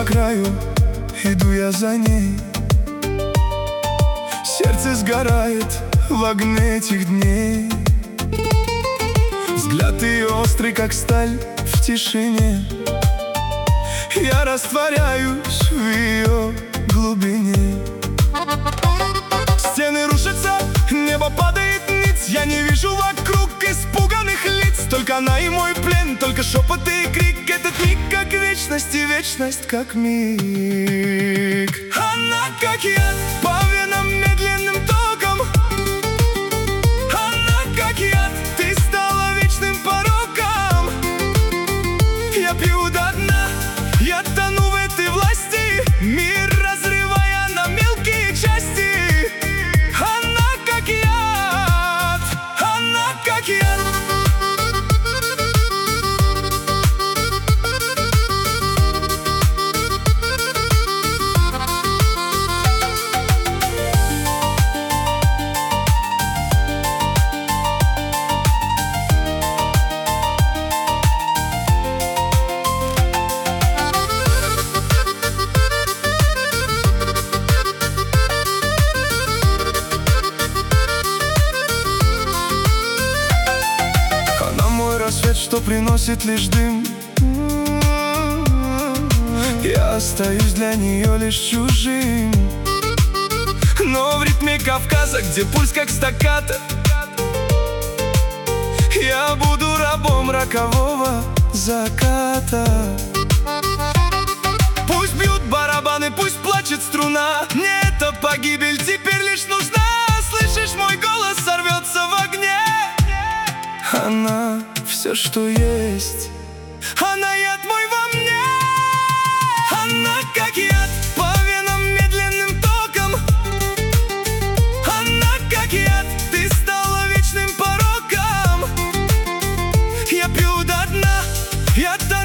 по краю, иду я за ней. Сердце сгорает в огне этих дней. Взгляд ее острый, как сталь в тишине. Я растворяюсь в ее глубине. Стены рушатся, небо падает ниц. Я не вижу вокруг испуганных лиц. Только она и мой плен, только шепот и крик. Этот миг как вечность, и вечность как миг. Она как яд по венам медленным током. Она как яд, ты стала вечным пороком. Я пью до дна, я тону в этой власти, мир разрывая на мелкие части. Она как яд, она как яд. Рассвет, что приносит лишь дым. Я остаюсь для нее лишь чужим. Но в ритме Кавказа, где пульс как стаккато, я буду рабом рокового заката. Пусть бьют барабаны, пусть плачет струна. Мне эта погибель теперь лишь нужна. Слышишь, мой голос сорвется в огне. Она все, что есть. Она яд мой во мне. Она как яд по венам медленным током. Она как яд, ты стала вечным пороком. Я пью до дна, я тону